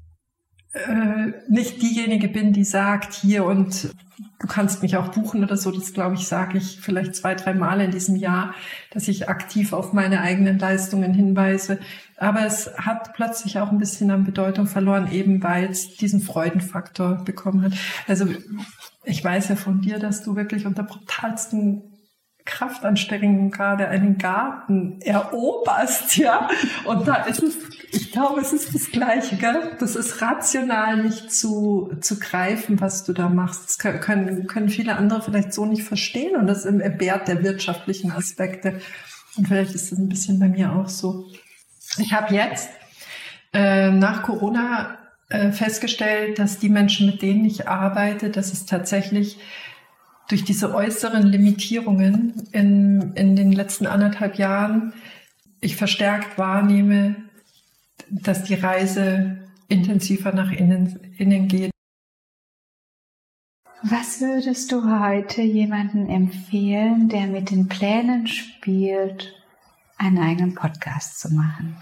äh, nicht diejenige bin, die sagt, hier und du kannst mich auch buchen oder so. Das, glaube ich, sage ich vielleicht zwei, drei Mal in diesem Jahr, dass ich aktiv auf meine eigenen Leistungen hinweise. Aber es hat plötzlich auch ein bisschen an Bedeutung verloren, eben weil es diesen Freudenfaktor bekommen hat. Also ich weiß ja von dir, dass du wirklich unter brutalsten Kraftanstrengungen gerade einen Garten eroberst, ja. Und da ist es, ich glaube, es ist das Gleiche, gell? Das ist rational nicht zu, zu greifen, was du da machst. Das können, können viele andere vielleicht so nicht verstehen, und das entbehrt der wirtschaftlichen Aspekte. Und vielleicht ist das ein bisschen bei mir auch so. Ich habe jetzt äh, nach Corona äh, festgestellt, dass die Menschen, mit denen ich arbeite, dass es tatsächlich durch diese äußeren Limitierungen in, in den letzten anderthalb Jahren ich verstärkt wahrnehme, dass die Reise intensiver nach innen, innen geht. Was würdest du heute jemandem empfehlen, der mit den Plänen spielt, einen eigenen Podcast zu machen?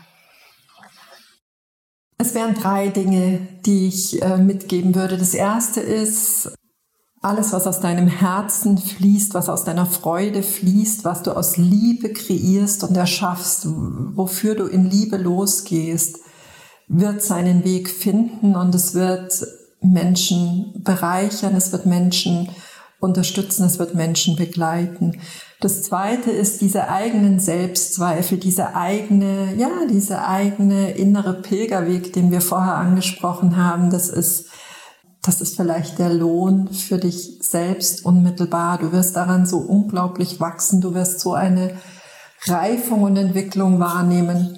Es wären drei Dinge, die ich äh, mitgeben würde. Das erste ist, alles, was aus deinem Herzen fließt, was aus deiner Freude fließt, was du aus Liebe kreierst und erschaffst, wofür du in Liebe losgehst, wird seinen Weg finden und es wird Menschen bereichern, es wird Menschen unterstützen, es wird Menschen begleiten. Das zweite ist diese eigenen Selbstzweifel, diese eigene, ja, diese eigene innere Pilgerweg, den wir vorher angesprochen haben. Das ist, das ist vielleicht der Lohn für dich selbst unmittelbar. Du wirst daran so unglaublich wachsen. Du wirst so eine Reifung und Entwicklung wahrnehmen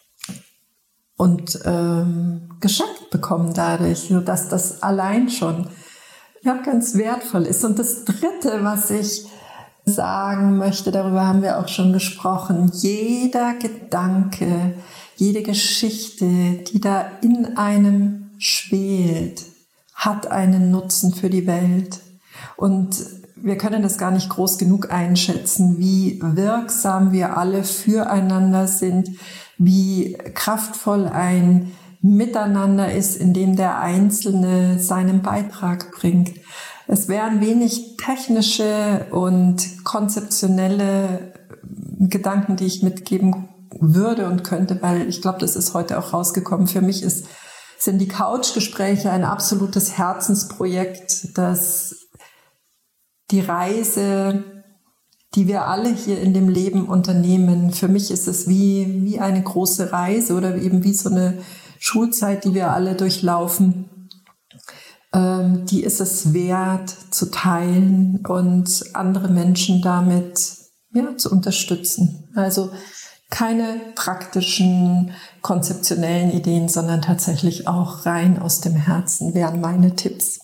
und ähm, geschenkt bekommen dadurch, sodass das allein schon ja ganz wertvoll ist. Und das Dritte, was ich sagen möchte, darüber haben wir auch schon gesprochen, jeder Gedanke, jede Geschichte, die da in einem schwelt, hat einen Nutzen für die Welt. Und wir können das gar nicht groß genug einschätzen, wie wirksam wir alle füreinander sind, wie kraftvoll ein Miteinander ist, in dem der Einzelne seinen Beitrag bringt. Es wären wenig technische und konzeptionelle Gedanken, die ich mitgeben würde und könnte, weil ich glaube, das ist heute auch rausgekommen. Für mich ist, sind die Couchgespräche ein absolutes Herzensprojekt, das die Reise, die wir alle hier in dem Leben unternehmen. Für mich ist es wie, wie eine große Reise oder eben wie so eine Schulzeit, die wir alle durchlaufen. Ähm, die ist es wert zu teilen und andere Menschen damit ja, zu unterstützen. Also keine praktischen, konzeptionellen Ideen, sondern tatsächlich auch rein aus dem Herzen wären meine Tipps.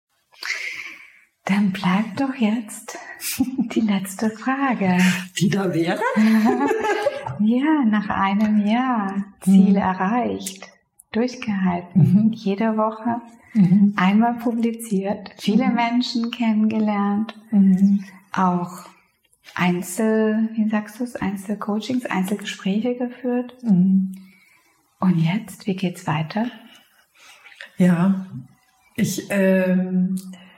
Dann bleibt doch jetzt die letzte Frage. Die da wäre? Ja, nach einem Jahr Ziel mhm. erreicht, durchgehalten, mhm. jede Woche mhm. einmal publiziert, viele mhm. Menschen kennengelernt, mhm. auch Einzel, wie sagst du es, Einzelcoachings, Einzelgespräche geführt. Mhm. Und jetzt, wie geht's weiter? Ja, ich ähm,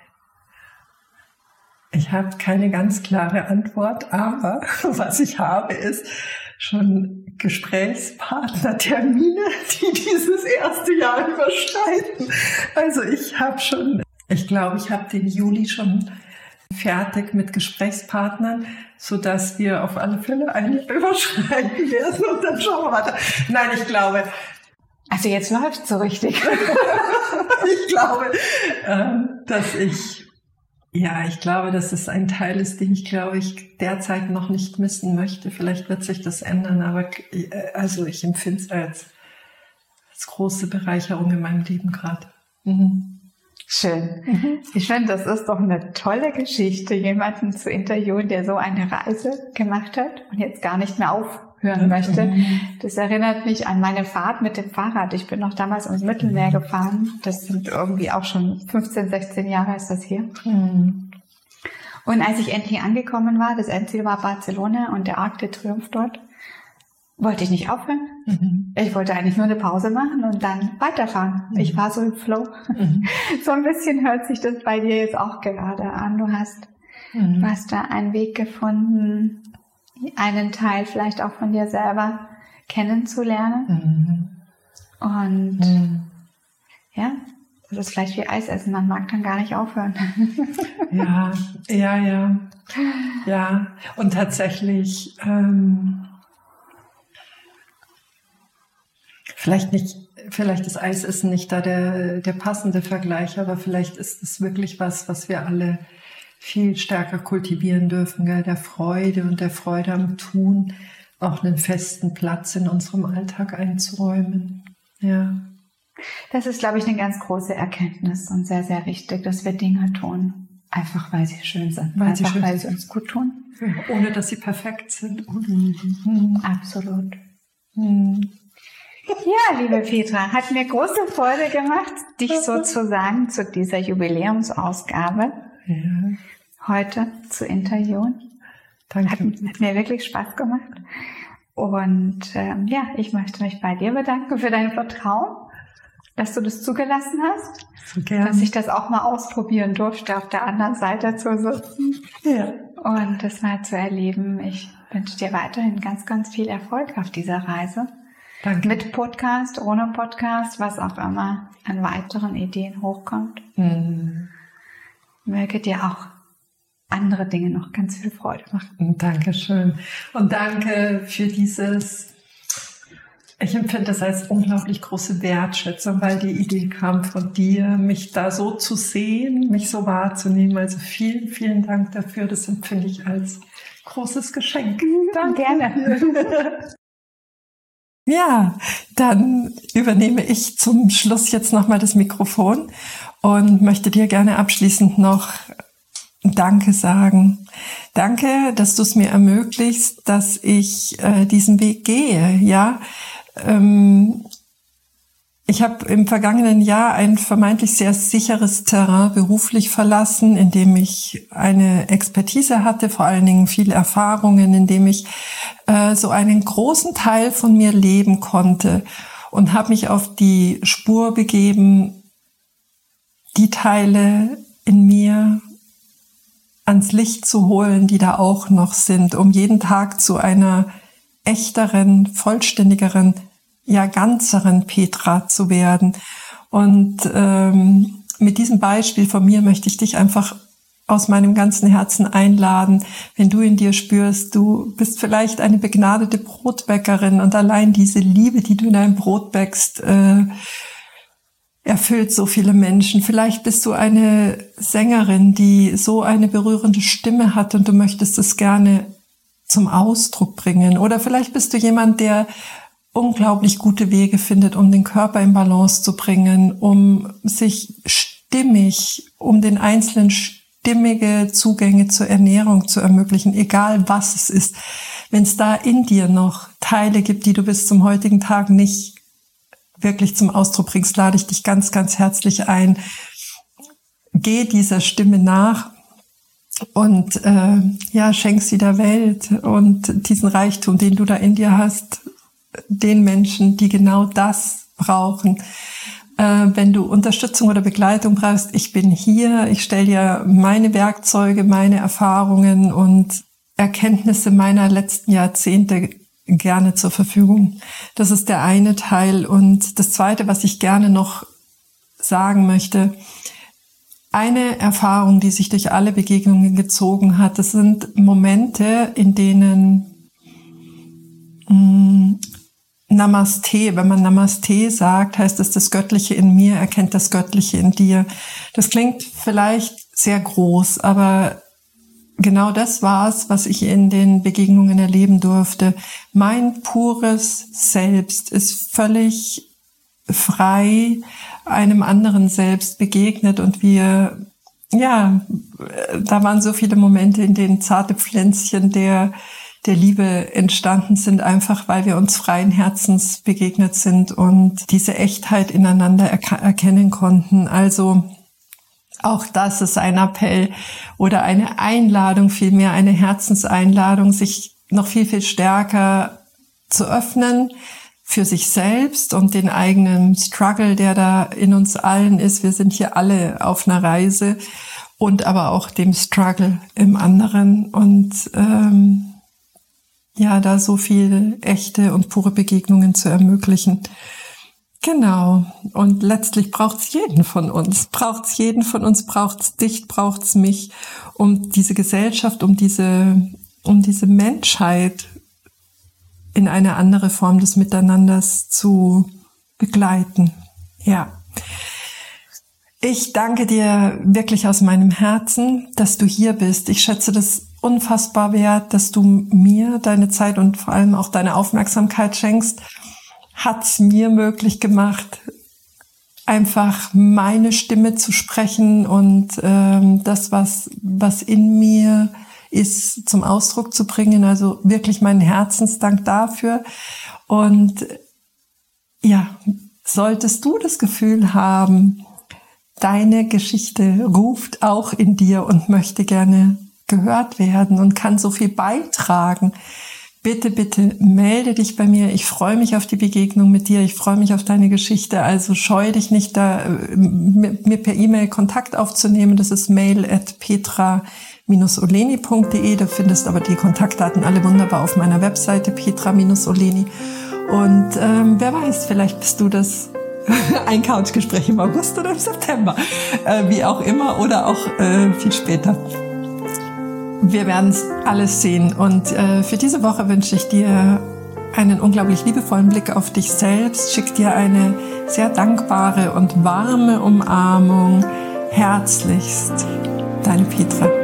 ich habe keine ganz klare Antwort, aber was ich habe, ist schon Gesprächspartnertermine, die dieses erste Jahr überschreiten. Also ich habe schon, ich glaube, ich habe den Juli schon fertig mit Gesprächspartnern, sodass wir auf alle Fälle eigentlich überschreiten werden und dann schauen wir weiter. Nein, ich glaube... Also jetzt läuft so richtig. Ich glaube, dass ich... Ja, ich glaube, dass es ein Teil ist, den ich, glaube ich, derzeit noch nicht missen möchte. Vielleicht wird sich das ändern, aber also ich empfinde es als, als große Bereicherung in meinem Leben gerade. Mhm. Schön. Mhm. Ich finde, das ist doch eine tolle Geschichte, jemanden zu interviewen, der so eine Reise gemacht hat und jetzt gar nicht mehr aufhören möchte. Mhm. Das erinnert mich an meine Fahrt mit dem Fahrrad. Ich bin noch damals ins Mittelmeer gefahren. Das sind irgendwie auch schon fünfzehn, sechzehn Jahre ist das hier. Mhm. Und als ich endlich angekommen war, das Endziel war Barcelona und der Arc de Triomphe dort, wollte ich nicht aufhören. Mhm. Ich wollte eigentlich nur eine Pause machen und dann weiterfahren. Mhm. Ich war so im Flow. Mhm. So ein bisschen hört sich das bei dir jetzt auch gerade an. Du hast, mhm. du hast da einen Weg gefunden, einen Teil vielleicht auch von dir selber kennenzulernen. Mhm. Und mhm. ja, das ist vielleicht wie Eisessen. Man mag dann gar nicht aufhören. Ja, ja, ja. Ja, und tatsächlich... Ähm Vielleicht nicht, vielleicht ist Eisessen nicht da der, der passende Vergleich, aber vielleicht ist es wirklich was, was wir alle viel stärker kultivieren dürfen, gell? Der Freude und der Freude am Tun, auch einen festen Platz in unserem Alltag einzuräumen. Ja. Das ist, glaube ich, eine ganz große Erkenntnis und sehr, sehr wichtig, dass wir Dinge tun, einfach weil sie schön sind, weil einfach sie schön weil sie uns gut tun. Ohne, dass sie perfekt sind. Mhm. Absolut. Mhm. Ja, liebe Petra, hat mir große Freude gemacht, dich sozusagen zu dieser Jubiläumsausgabe ja. heute zu interviewen. Danke. Hat, hat mir wirklich Spaß gemacht. Und ähm, ja, ich möchte mich bei dir bedanken für dein Vertrauen, dass du das zugelassen hast, so gern. Dass ich das auch mal ausprobieren durfte, auf der anderen Seite zu sitzen ja. und das mal zu erleben. Ich wünsche dir weiterhin ganz, ganz viel Erfolg auf dieser Reise. Danke. Mit Podcast, ohne Podcast, was auch immer an weiteren Ideen hochkommt. Mhm. Möge dir auch andere Dinge noch ganz viel Freude machen. Dankeschön. Und danke für dieses, ich empfinde das als unglaublich große Wertschätzung, weil die Idee kam von dir, mich da so zu sehen, mich so wahrzunehmen. Also vielen, vielen Dank dafür. Das empfinde ich als großes Geschenk. Danke. Gerne. Ja, dann übernehme ich zum Schluss jetzt nochmal das Mikrofon und möchte dir gerne abschließend noch Danke sagen. Danke, dass du es mir ermöglicht, dass ich äh, diesen Weg gehe. Ja, ähm, ich habe im vergangenen Jahr ein vermeintlich sehr sicheres Terrain beruflich verlassen, in dem ich eine Expertise hatte, vor allen Dingen viele Erfahrungen, in dem ich äh, so einen großen Teil von mir leben konnte und habe mich auf die Spur begeben, die Teile in mir ans Licht zu holen, die da auch noch sind, um jeden Tag zu einer echteren, vollständigeren, ja ganzeren Petra zu werden. Und ähm, mit diesem Beispiel von mir möchte ich dich einfach aus meinem ganzen Herzen einladen, wenn du in dir spürst, du bist vielleicht eine begnadete Brotbäckerin und allein diese Liebe, die du in deinem Brot bäckst, äh, erfüllt so viele Menschen. Vielleicht bist du eine Sängerin, die so eine berührende Stimme hat und du möchtest es gerne zum Ausdruck bringen. Oder vielleicht bist du jemand, der unglaublich gute Wege findet, um den Körper in Balance zu bringen, um sich stimmig, um den Einzelnen stimmige Zugänge zur Ernährung zu ermöglichen, egal was es ist. Wenn es da in dir noch Teile gibt, die du bis zum heutigen Tag nicht wirklich zum Ausdruck bringst, lade ich dich ganz, ganz herzlich ein. Geh dieser Stimme nach und äh, ja, schenk sie der Welt und diesen Reichtum, den du da in dir hast, den Menschen, die genau das brauchen. Äh, wenn du Unterstützung oder Begleitung brauchst, ich bin hier, ich stelle dir meine Werkzeuge, meine Erfahrungen und Erkenntnisse meiner letzten Jahrzehnte gerne zur Verfügung. Das ist der eine Teil. Und das zweite, was ich gerne noch sagen möchte, eine Erfahrung, die sich durch alle Begegnungen gezogen hat, das sind Momente, in denen mh, Namaste, wenn man Namaste sagt, heißt es, das Göttliche in mir erkennt das Göttliche in dir. Das klingt vielleicht sehr groß, aber genau das war es, was ich in den Begegnungen erleben durfte. Mein pures Selbst ist völlig frei einem anderen Selbst begegnet und wir, ja, da waren so viele Momente, in denen zarte Pflänzchen der, der Liebe entstanden sind, einfach weil wir uns freien Herzens begegnet sind und diese Echtheit ineinander erk- erkennen konnten. Also auch das ist ein Appell oder eine Einladung, vielmehr eine Herzenseinladung, sich noch viel, viel stärker zu öffnen für sich selbst und den eigenen Struggle, der da in uns allen ist. Wir sind hier alle auf einer Reise und aber auch dem Struggle im anderen und ähm, ja, da so viele echte und pure Begegnungen zu ermöglichen. Genau. Und letztlich braucht's jeden von uns. Braucht's jeden von uns, braucht's dich, braucht's mich, um diese Gesellschaft, um diese, um diese Menschheit in eine andere Form des Miteinanders zu begleiten. Ja. Ich danke dir wirklich aus meinem Herzen, dass du hier bist. Ich schätze das unfassbar wert, dass du mir deine Zeit und vor allem auch deine Aufmerksamkeit schenkst. Hat's mir möglich gemacht, einfach meine Stimme zu sprechen und ähm, das, was was in mir ist, zum Ausdruck zu bringen. Also wirklich meinen Herzensdank dafür. Und ja, solltest du das Gefühl haben, deine Geschichte ruft auch in dir und möchte gerne gehört werden und kann so viel beitragen, bitte, bitte melde dich bei mir. Ich freue mich auf die Begegnung mit dir. Ich freue mich auf deine Geschichte. Also scheu dich nicht, da mir per E-Mail Kontakt aufzunehmen. Das ist mail at petra dash oleni punkt de. Da findest aber die Kontaktdaten alle wunderbar auf meiner Webseite petra dash oleni. Und ähm, wer weiß, vielleicht bist du das ein Couchgespräch im August oder im September. Äh, wie auch immer oder auch äh, viel später. Wir werden es alles sehen. Und äh, für diese Woche wünsche ich dir einen unglaublich liebevollen Blick auf dich selbst. Schick dir eine sehr dankbare und warme Umarmung. Herzlichst, deine Petra.